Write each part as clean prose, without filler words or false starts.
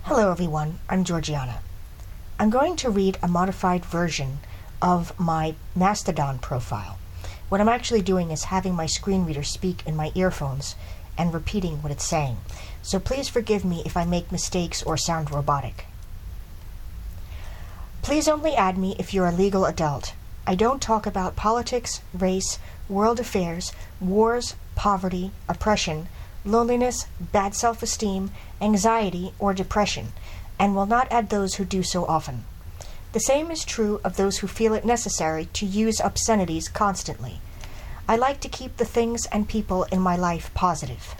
Hello everyone, I'm Georgiana. I'm going to read a modified version of my Mastodon profile. What I'm actually doing is having my screen reader speak in my earphones and repeating what it's saying. So please forgive me if I make mistakes or sound robotic. Please only add me if you're a legal adult. I don't talk about politics, race, world affairs, wars, poverty, oppression, loneliness, bad self-esteem, anxiety, or depression, and will not add those who do so often. The same is true of those who feel it necessary to use obscenities constantly. I like to keep the things and people in my life positive.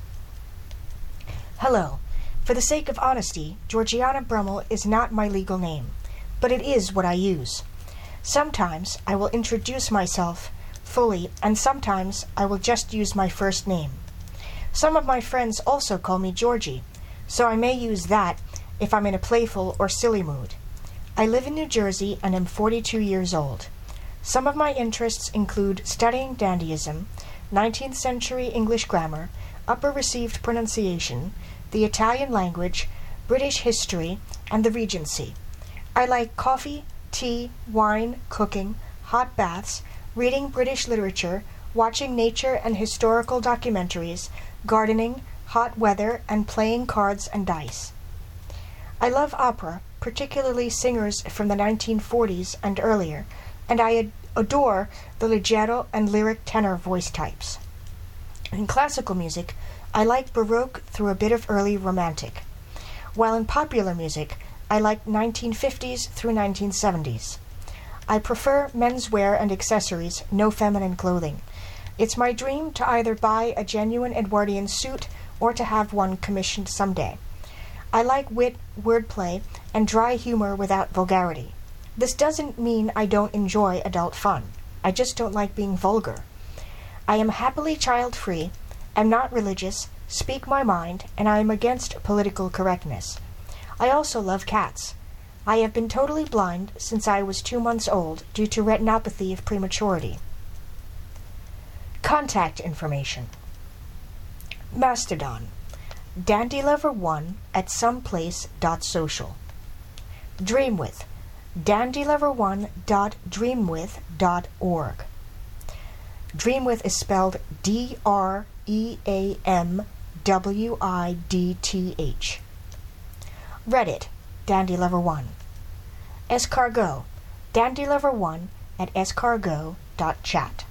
Hello. For the sake of honesty, Georgiana Brummel is not my legal name, but it is what I use. Sometimes I will introduce myself fully, and sometimes I will just use my first name. Some of my friends also call me Georgie, so I may use that if I'm in a playful or silly mood. I live in New Jersey and am 42 years old. Some of my interests include studying dandyism, 19th century English grammar, upper received pronunciation, the Italian language, British history, and the Regency. I like coffee, tea, wine, cooking, hot baths, reading British literature, watching nature and historical documentaries, gardening, hot weather, and playing cards and dice. I love opera, particularly singers from the 1940s and earlier, and I adore the leggero and lyric tenor voice types. In classical music, I like Baroque through a bit of early Romantic, while in popular music, I like 1950s through 1970s. I prefer menswear and accessories, no feminine clothing. It's my dream to either buy a genuine Edwardian suit or to have one commissioned someday. I like wit, wordplay, and dry humor without vulgarity. This doesn't mean I don't enjoy adult fun. I just don't like being vulgar. I am happily child-free, am not religious, speak my mind, and I am against political correctness. I also love cats. I have been totally blind since I was 2 months old due to retinopathy of prematurity. Contact information. Mastodon. dandylover1@someplace.social. Dreamwith. dandylover1.dreamwith.org. Dreamwith is spelled DREAMWIDTH. Reddit. dandylover1. Escargot. dandylover1@escargot.chat.